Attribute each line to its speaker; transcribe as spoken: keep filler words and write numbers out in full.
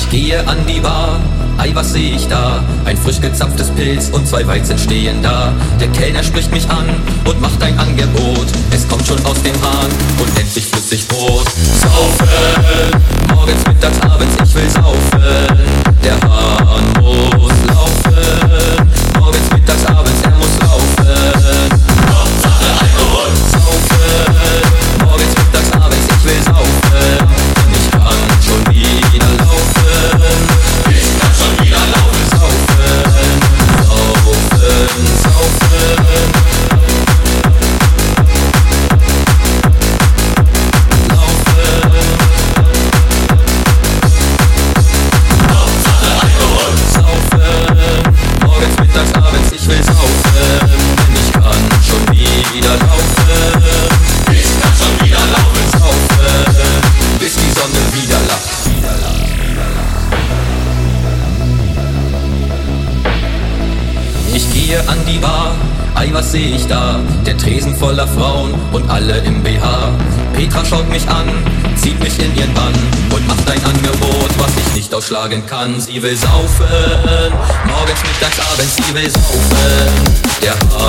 Speaker 1: Gehe an die Bar, ei, was seh ich da? Ein frisch gezapftes Pilz und zwei Weizen stehen da. Der Kellner spricht mich an und macht ein Angebot. Es kommt schon aus dem Hahn und nennt sich Flüssigbrot. Saufen, morgens, mittags, abends, ich will saufen. Der Hahn muss laufen, morgens, mittags, abends, er muss laufen. Hauptsache Alkohol. Saufen, morgens, mittags, abends, ich will saufen. Und ich kann schon wieder laufen. Ich kann schon wieder laufen. Saufen, saufen, saufen. Laufen. Hauptsache Alkohol. Saufen, morgens, mittags, abends, ich will saufen. Denn ich kann schon wieder laufen. Ich kann schon wieder laufen. Saufen, bis die Sonne wieder lacht. Wieder lacht. Ich gehe an die Bar, ei, was seh ich da? Der Tresen voller Frauen und alle im B H. Petra schaut mich an, zieht mich in ihren Bann und macht ein Angebot, was ich nicht ausschlagen kann. Sie will saufen, morgens, mittags, abends, sie will saufen. Der